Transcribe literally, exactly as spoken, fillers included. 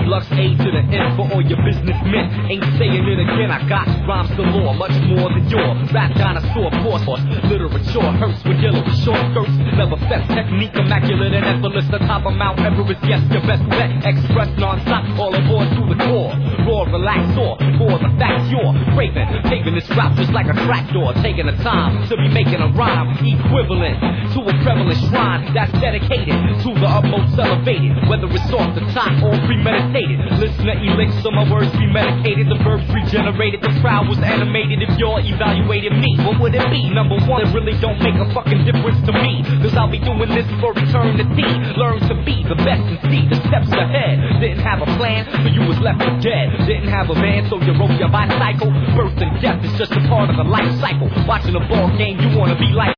Deluxe A to the N for all your businessmen. Ain't saying it again, I got rhymes galore, much more than your rap dinosaur force. Literature hurts with yellow short skirts. Never fest technique, immaculate and effortless. The top of Mount Everest, yes, your best bet. Express non-stop, all aboard to the core. Raw, relax, or for the facts you're craving. Paving this route just like a tractor. Taking the time to be making a rhyme equivalent to a prevalent shrine that's dedicated to the utmost elevated. Whether it's off the top or premeditated. Listener elixir, my words be medicated. The verbs regenerated, the crowd was animated. If you're evaluating me, what would it be? Number one, it really don't make a fucking difference to me, cause I'll be doing this for eternity. Learn to be the best and see the steps ahead. Didn't have a plan, so you was left for dead. Didn't have a van, so you broke your bicycle. Birth and death is just a part of the life cycle. Watching a ball game, you wanna be like